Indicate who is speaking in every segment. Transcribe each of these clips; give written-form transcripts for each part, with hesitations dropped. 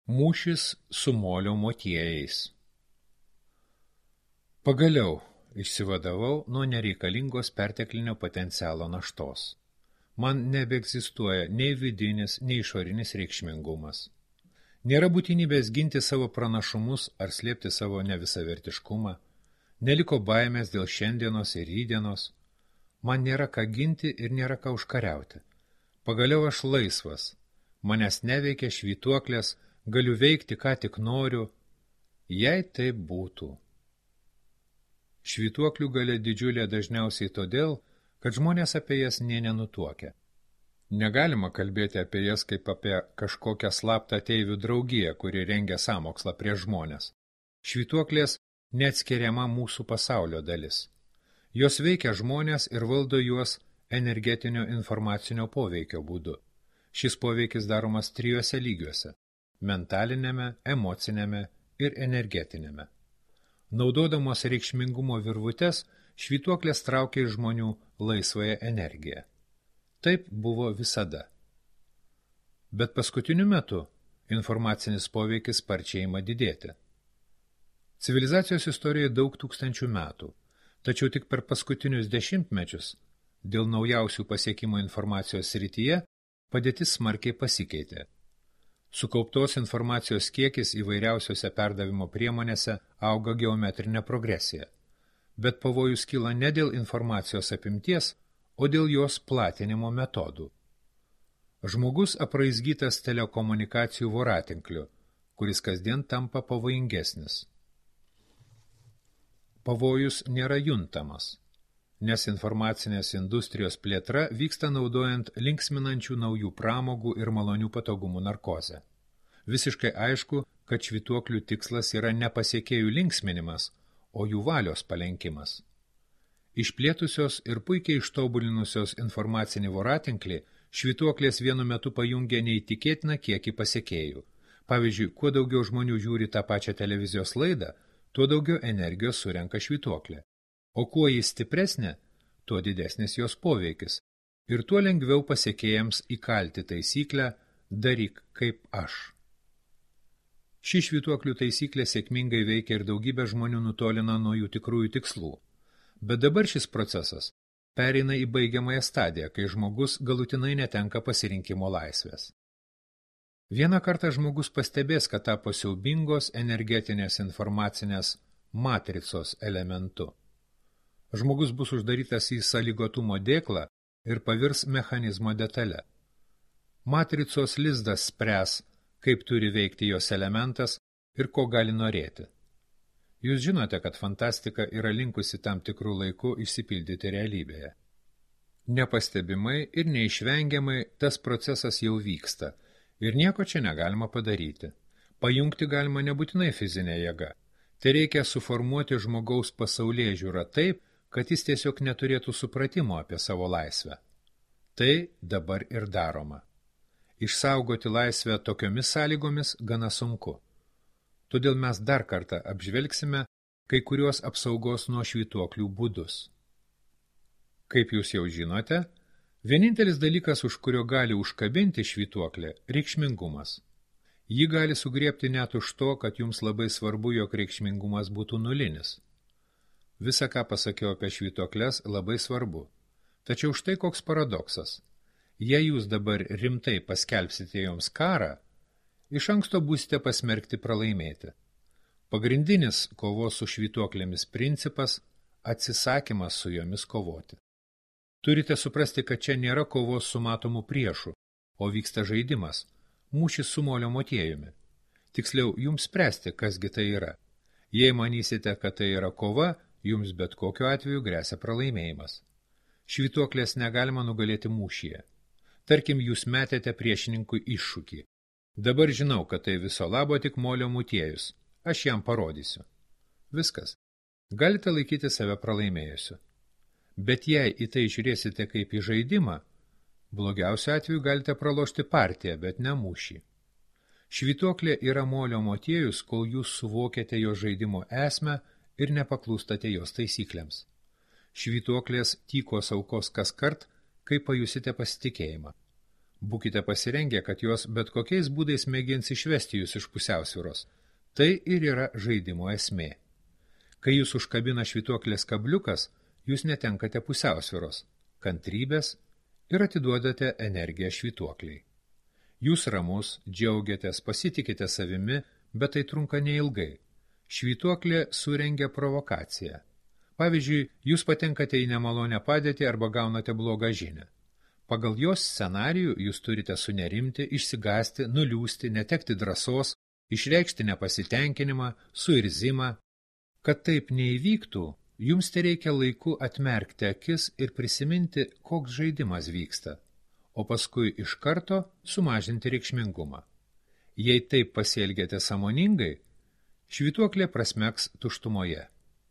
Speaker 1: Mūšis su molio motiejais. Pagaliau išsivadavau nuo nereikalingos perteklinio potencialo naštos. Man nebeegzistuoja nei vidinis, nei išorinis reikšmingumas. Nėra būtinybės ginti savo pranašumus ar slėpti savo nevisavertiškumą. Neliko baimės dėl šiandienos ir rydienos. Man nėra ką ginti ir nėra ką užkariauti. Pagaliau aš laisvas. Manęs neveikia švytuoklės, galiu veikti, ką tik noriu, jei tai būtų. Švytuoklių galia didžiulė dažniausiai todėl, kad žmonės apie jas nė nenutuokia. Negalima kalbėti apie jas kaip apie kažkokią slaptą ateivių draugiją, kuri rengia sąmokslą prieš žmonės. Švytuoklės neatskiriama mūsų pasaulio dalis. Jos veikia žmonės ir valdo juos energetinio informacinio poveikio būdu. Šis poveikis daromas 3 lygiuose – mentalinėme, emocinėme ir energetinėme. Naudodamos reikšmingumo virvutes, švytuoklės traukia iš žmonių laisvąją energiją. Taip buvo visada. Bet paskutiniu metu informacinis poveikis sparčiai ima didėti. Civilizacijos istorijoje daug tūkstančių metų, tačiau tik per paskutinius 10 mečius dėl naujausių pasiekimų informacijos srityje padėtis smarkiai pasikeitė. Sukauptos informacijos kiekis įvairiausiose perdavimo priemonėse auga geometrinė progresija, bet pavojus kyla ne dėl informacijos apimties, o dėl jos platinimo metodų. Žmogus apraizgytas telekomunikacijų voratinkliu, kuris kasdien tampa pavojingesnis. Pavojus nėra juntamas, nes informacinės industrijos plėtra vyksta naudojant linksminančių naujų pramogų ir malonių patogumų narkozę. Visiškai aišku, kad švytuoklių tikslas yra ne pasiekėjų linksminimas, o jų valios palenkimas. Išplėtusios ir puikiai ištobulinusios informacinį voratinklį, švytuoklės vienu metu pajungia neįtikėtiną kiekį pasiekėjų. Pavyzdžiui, kuo daugiau žmonių žiūri tą pačią televizijos laidą, tuo daugiau energijos surenka švytuoklė. O kuo jis stipresnė, tuo didesnis jos poveikis ir tuo lengviau pasiekėjams įkalti taisyklę daryk kaip aš. Ši švytuoklių taisyklė sėkmingai veikia ir daugybę žmonių nutolina nuo jų tikrųjų tikslų. Bet dabar šis procesas pereina į baigiamąją stadiją, kai žmogus galutinai netenka pasirinkimo laisvės. Vieną kartą žmogus pastebės, kad tapo siaubingos energetinės informacinės matricos elementu. Žmogus bus uždarytas į sąlygotumo dėklą ir pavirs mechanizmo detale. Matricos lizdas spręs, kaip turi veikti jos elementas ir ko gali norėti. Jūs žinote, kad fantastika yra linkusi tam tikrų laikų išsipildyti realybėje. Nepastebimai ir neišvengiamai tas procesas jau vyksta ir nieko čia negalima padaryti. Pajungti galima nebūtinai fizinė jėga. Tai reikia suformuoti žmogaus pasaulėžiūrą taip, kad jis tiesiog neturėtų supratimo apie savo laisvę. Tai dabar ir daroma. Išsaugoti laisvę tokiomis sąlygomis gana sunku. Todėl mes dar kartą apžvelgsime kai kuriuos apsaugos nuo švytuoklių būdus. Kaip jūs jau žinote, vienintelis dalykas, už kurio gali užkabinti švytuoklė – reikšmingumas. Ji gali sugriebti net už to, kad jums labai svarbu, jog reikšmingumas būtų nulinis. Visa, ką pasakiau apie švytuokles, labai svarbu. Tačiau štai koks paradoksas. Jei jūs dabar rimtai paskelbsite joms karą, iš anksto būsite pasmerkti pralaimėti. Pagrindinis kovos su švytuoklėmis principas – atsisakymas su jomis kovoti. Turite suprasti, kad čia nėra kovos su matomu priešu, o vyksta žaidimas – mūšis su molio motiejumi. Tiksliau, jums spręsti, kasgi tai yra. Jei manysite, kad tai yra kova, jums bet kokiu atveju gresia pralaimėjimas. Švytuoklės negalima nugalėti mūšyje. Tarkim, jūs metėte priešininkui iššūkį. Dabar žinau, kad tai viso labo tik molio motiejus. Aš jam parodysiu. Viskas. Galite laikyti save pralaimėjusiu. Bet jei į tai žiūrėsite kaip į žaidimą, blogiausiu atveju galite pralošti partiją, bet ne mūšį. Švytuoklė yra molio motiejus, kol jūs suvokėte jo žaidimo esmę ir nepaklūstate jos taisyklėms. Švytuoklės tykos aukos kaskart, kai pajusite pasitikėjimą. Būkite pasirengę, kad jos bet kokiais būdais mėgins išvesti jūs iš pusiausvyros. Tai ir yra žaidimo esmė. Kai jūs užkabina švytuoklės kabliukas, jūs netenkate pusiausvyros, kantrybės ir atiduodate energiją švytuokliai. Jūs ramus, džiaugiatės, pasitikite savimi, bet tai trunka neilgai. Švytuoklė surengia provokaciją. Pavyzdžiui, jūs patenkate į nemalonę padėtį arba gaunate blogą žinią. Pagal jos scenarijų jūs turite sunerimti, išsigąsti, nuliūsti, netekti drąsos, išreikšti nepasitenkinimą, suirzimą. Kad taip neįvyktų, jums tereikia laiku atmerkti akis ir prisiminti, koks žaidimas vyksta, o paskui iš karto sumažinti reikšmingumą. Jei taip pasielgėte sąmoningai, švytuoklė prasmeks tuštumoje.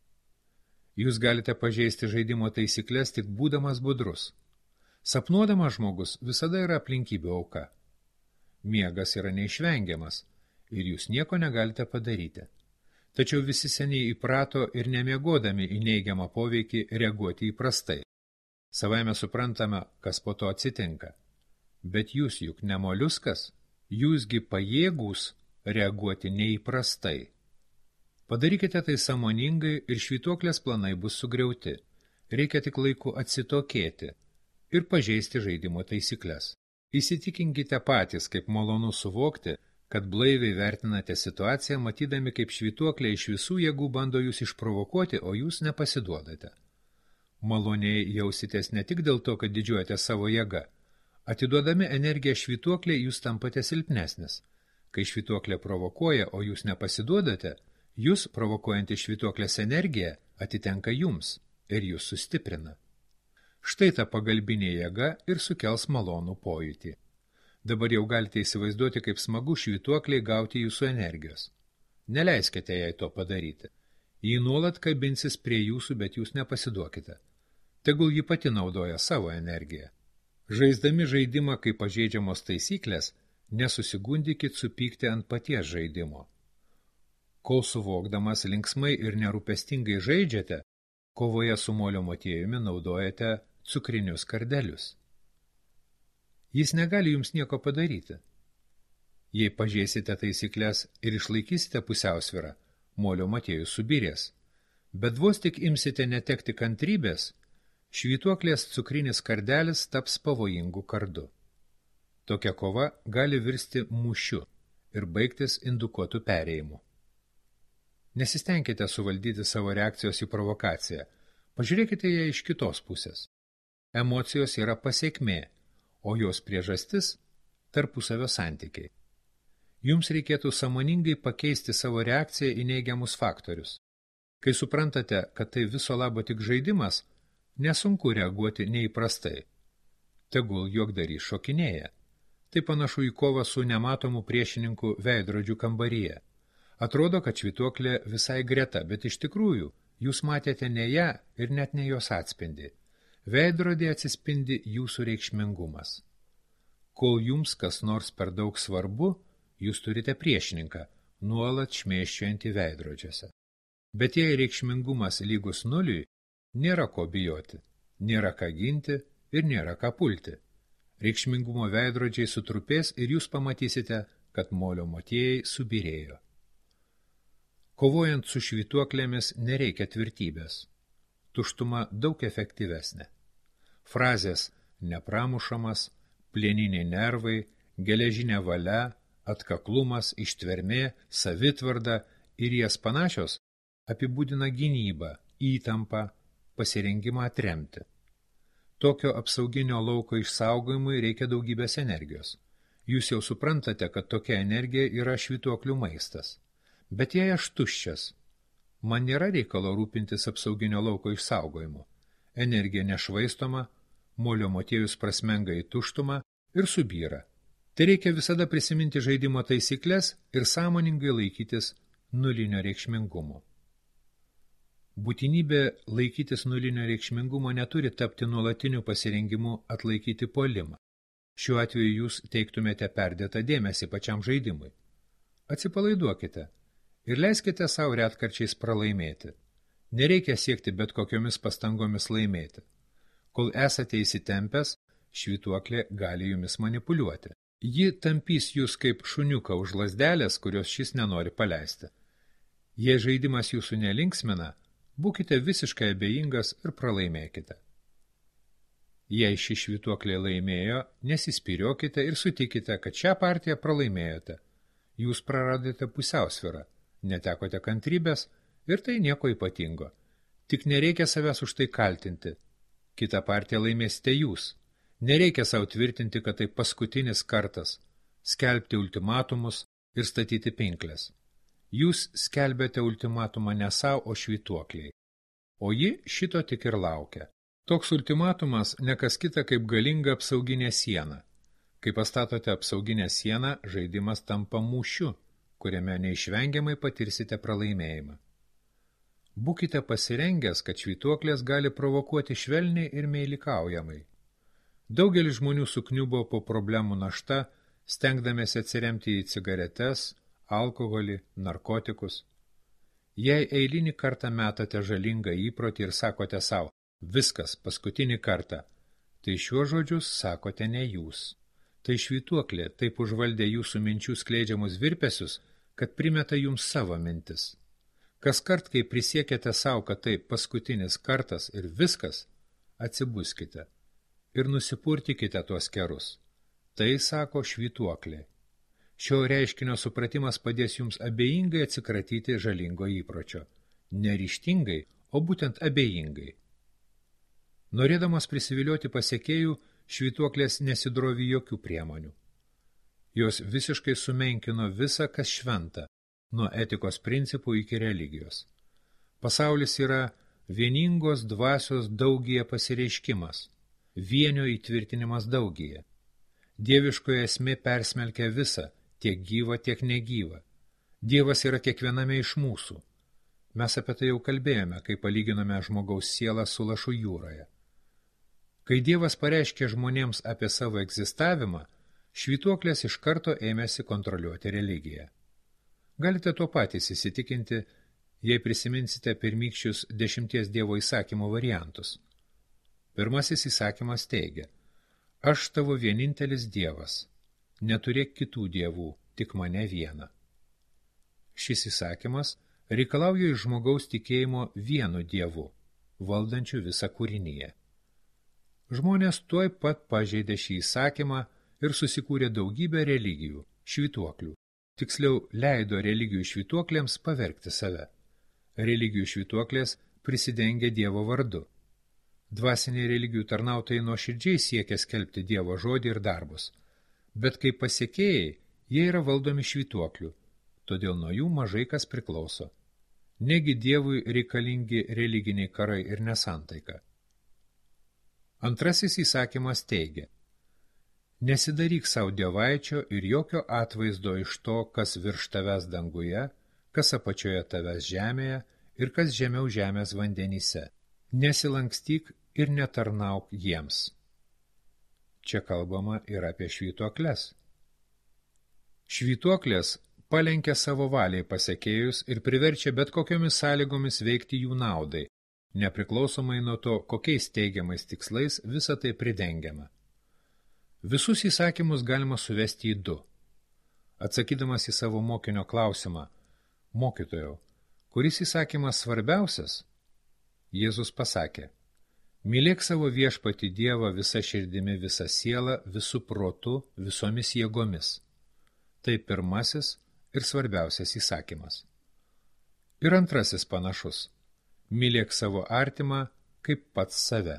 Speaker 1: Jūs galite pažeisti žaidimo taisyklės tik būdamas budrus. Sapnuodamas žmogus visada yra aplinkybių auka. Miegas yra neišvengiamas ir jūs nieko negalite padaryti. Tačiau visi seniai įprato ir nemiegodami į neigiamą poveikį reaguoti įprastai. Savaime suprantame, kas po to atsitinka. Bet jūs juk ne moliuskas, jūsgi pajėgūs reaguoti neįprastai. Padarykite tai sąmoningai ir švytuoklės planai bus sugriauti. Reikia tik laiku atsitokėti ir pažeisti žaidimo taisyklės. Įsitikinkite patys, kaip malonu suvokti, kad blaiviai vertinate situaciją, matydami, kaip švytuoklė iš visų jėgų bando jūs išprovokuoti, o jūs nepasiduodate. Maloniai jausitės ne tik dėl to, kad didžiuojate savo jėgą. Atiduodami energiją švytuoklė, jūs tampate silpnesnis. Kai švytuoklė provokuoja, o jūs nepasiduodate, jūs provokuojantį švytuoklės energiją atitenka jums ir jūs sustiprina. Štai ta pagalbinė jėga ir sukels malonų pojūtį. Dabar jau galite įsivaizduoti, kaip smagu švytuokliai gauti jūsų energijos. Neleiskite jai to padaryti. Ji nuolat kabinsis prie jūsų, bet jūs nepasiduokite. Tegul ji pati naudoja savo energiją. Žaisdami žaidimą kaip pažeidžiamos taisyklės, nesusigundykit supykti ant paties žaidimo. Kol suvokdamas linksmai ir nerūpestingai žaidžiate, kovoje su molio motiejumi naudojate cukrinius kardelius. Jis negali jums nieko padaryti. Jei pažeisite taisyklės ir išlaikysite pusiausvyrą, molio motiejus subirės. Bet vos tik imsite netekti kantrybės, švytuoklės cukrinis kardelis taps pavojingu kardu. Tokia kova gali virsti mūšiu ir baigtis indukuotų perėjimu. Nesistengkite suvaldyti savo reakcijos į provokaciją. Pažiūrėkite ją iš kitos pusės. Emocijos yra pasekmė, o jos priežastis – tarpusavio santykiai. Jums reikėtų sąmoningai pakeisti savo reakciją į neigiamus faktorius. Kai suprantate, kad tai viso labo tik žaidimas, nesunku reaguoti neįprastai. Tegul juokdarys šokinėja. Tai panašu į kovą su nematomu priešininku veidrodžių kambaryje. Atrodo, kad švytuoklė visai greta, bet iš tikrųjų jūs matėte ne ją ir net ne jos atspindį. Veidrodė atsispindi jūsų reikšmingumas. Kol jums kas nors per daug svarbu, jūs turite priešininką, nuolat šmėsčiojantį veidrodžiuose. Bet jei reikšmingumas lygus nuliui, nėra ko bijoti, nėra ką ginti ir nėra ką pulti. Reikšmingumo veidrodžiai sutrupės ir jūs pamatysite, kad molio motiejai subirėjo. Kovojant su švytuoklėmis nereikia tvirtybės. Tuštuma daug efektyvesnė. Frazės nepramušamas, plieniniai nervai, geležinė valia, atkaklumas, ištvermė, savitvarda ir jas panašios apibūdina gynybą, įtampą, pasirengimą atremti. Tokio apsauginio lauko išsaugojimui reikia daugybės energijos. Jūs jau suprantate, kad tokia energija yra švytuoklių maistas. Bet jei aš tuščias, man nėra reikalo rūpintis apsauginio lauko išsaugojimu. Energija nešvaistoma, molio motiejus prasmenga į tuštumą ir subyra. Tai reikia visada prisiminti žaidimo taisyklės ir sąmoningai laikytis nulinio reikšmingumo. Būtinybė laikytis nulinio reikšmingumo neturi tapti nuolatiniu pasirengimu atlaikyti puolimą. Šiuo atveju jūs teiktumėte perdėtą dėmesį pačiam žaidimui. Atsipalaiduokite ir leiskite savo retkarčiais pralaimėti. Nereikia siekti bet kokiomis pastangomis laimėti. Kol esate įsitempęs, švytuoklė gali jumis manipuliuoti. Ji tampys jūs kaip šuniuką už lazdelės, kurios šis nenori paleisti. Jei žaidimas jūsų nelinksmina, būkite visiškai abejingas ir pralaimėkite. Jei ši švytuoklė laimėjo, nesispyriokite ir sutikite, kad šią partiją pralaimėjote. Jūs praradote pusiausvyrą, netekote kantrybės ir tai nieko ypatingo. Tik nereikia savęs už tai kaltinti. Kitą partiją laimėsite jūs. Nereikia savo tvirtinti, kad tai paskutinis kartas, skelbti ultimatumus ir statyti pinklės. Jūs skelbėte ultimatumą ne savo, o švytuokliai. O ji šito tik ir laukia. Toks ultimatumas nekas kita kaip galinga apsauginė siena. Kai pastatote apsauginę sieną, žaidimas tampa mūšiu, kuriame neišvengiamai patirsite pralaimėjimą. Būkite pasirengęs, kad švytuoklės gali provokuoti švelniai ir meilikaujamai. Daugelis žmonių sukniubo po problemų našta, stengdamėsi atsiremti į cigaretes, alkoholį, narkotikus. Jei eilinį kartą metate žalingą įprotį ir sakote savo, viskas, paskutinį kartą, tai šiuo žodžius sakote ne jūs. Tai švytuoklė taip užvaldė jūsų minčių skleidžiamus virpesius, kad primeta jums savo mintis. Kaskart, kai prisiekėte savo, kad tai paskutinis kartas ir viskas, atsibuskite ir nusipurtikite tuos kerus. Tai sako švytuoklė. Šio reiškinio supratimas padės jums abejingai atsikratyti žalingo įpročio. Neryžtingai, o būtent abejingai. Norėdamas prisivilioti pasekėjų, švytuoklės nesidrovi jokių priemonių. Jos visiškai sumenkino visą, kas šventa, nuo etikos principų iki religijos. Pasaulis yra vieningos dvasios daugyje pasireiškimas, vienio įtvirtinimas daugyje. Dieviškoje esmė persmelkia visą, tiek gyva, tiek negyva. Dievas yra kiekviename iš mūsų. Mes apie tai jau kalbėjome, kai palyginome žmogaus sielą su lašu jūroje. Kai Dievas pareiškė žmonėms apie savo egzistavimą, švytuoklės iš karto ėmėsi kontroliuoti religiją. Galite to patys įsitikinti, jei prisiminsite pirmykščius 10 Dievo įsakymų variantus. Pirmasis įsakymas teigia, aš tavo vienintelis Dievas, neturėk kitų dievų, tik mane vieną. Šis įsakymas reikalauja iš žmogaus tikėjimo vienu Dievu, valdančiu visą kūriniją. Žmonės tuoj pat pažeidė šį įsakymą ir susikūrė daugybę religijų, švytuoklių. Tiksliau, leido religijų švytuoklėms pavergti save. Religijų švytuoklės prisidengia Dievo vardu. Dvasiniai religijų tarnautojai nuoširdžiai siekia skelbti Dievo žodį ir darbus. Bet kaip pasekėjai, jie yra valdomi švytuoklių, todėl nuo jų mažai kas priklauso. Negi Dievui reikalingi religiniai karai ir nesantaika. Antrasis įsakymas teigia, nesidaryk savo dievaičio ir jokio atvaizdo iš to, kas virš tavęs danguje, kas apačioje tavęs žemėje ir kas žemiau žemės vandenyse. Nesilankstyk ir netarnauk jiems. Čia kalbama ir apie švytuokles. Švytuoklės palenkia savo valiai pasekėjus ir priverčia bet kokiomis sąlygomis veikti jų naudai, nepriklausomai nuo to, kokiais teigiamais tikslais visa tai pridengiama. Visus įsakymus galima suvesti į 2. Atsakydamas į savo mokinio klausimą, mokytojau, kuris įsakymas svarbiausias? Jėzus pasakė, mylėk savo viešpatį Dievą visa širdimi, visa siela, visų protu, visomis jėgomis. Tai pirmasis ir svarbiausias įsakymas. Ir antrasis panašus. Mylėk savo artimą kaip pats save.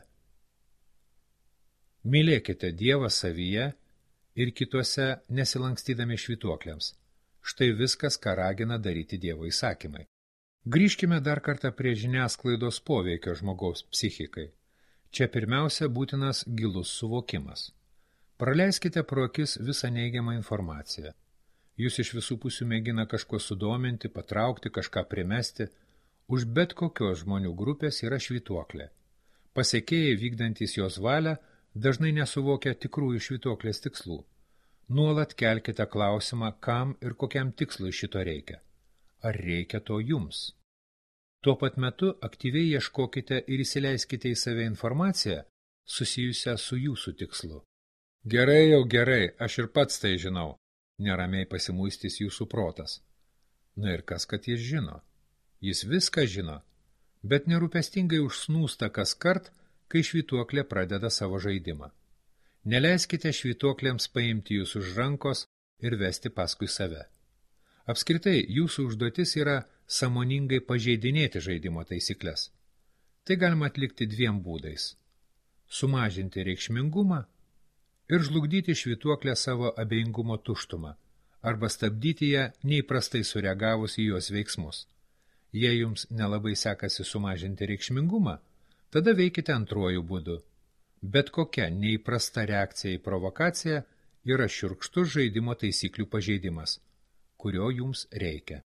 Speaker 1: Mylėkite Dievą savyje ir kituose nesilankstydami švytuokliams. Štai viskas, ką ragina daryti Dievo įsakymai. Grįžkime dar kartą prie žiniasklaidos poveikio žmogaus psichikai. Čia pirmiausia būtinas gilus suvokimas. Praleiskite pro akis visą neigiamą informaciją. Jūs iš visų pusių mėgina kažko sudominti, patraukti, kažką primesti. Už bet kokios žmonių grupės yra švytuoklė. Pasekėjai vykdantys jos valią dažnai nesuvokia tikrųjų švytuoklės tikslų. Nuolat kelkite klausimą, kam ir kokiam tikslui šito reikia. Ar reikia to jums? Tuo pat metu aktyviai ieškokite ir įsileiskite į save informaciją, susijusią su jūsų tikslu. Gerai jau gerai, aš ir pats tai žinau, neramiai pasimuistys jūsų protas. Na ir kas, kad jis žino? Jis viską žino, bet nerūpestingai užsnūsta kas kart, kai švytuoklė pradeda savo žaidimą. Neleiskite švytuoklėms paimti jūs už rankos ir vesti paskui save. Apskritai, jūsų užduotis yra sąmoningai pažeidinėti žaidimo taisyklės. Tai galima atlikti dviem būdais – sumažinti reikšmingumą ir žlugdyti švytuoklę savo abejingumo tuštumą, arba stabdyti ją neįprastai sureagavus į jos veiksmus. Jei jums nelabai sekasi sumažinti reikšmingumą, tada veikite antruoju būdu. Bet kokia neįprasta reakcija į provokaciją yra šiurkštus žaidimo taisyklių pažeidimas, kurio jums reikia.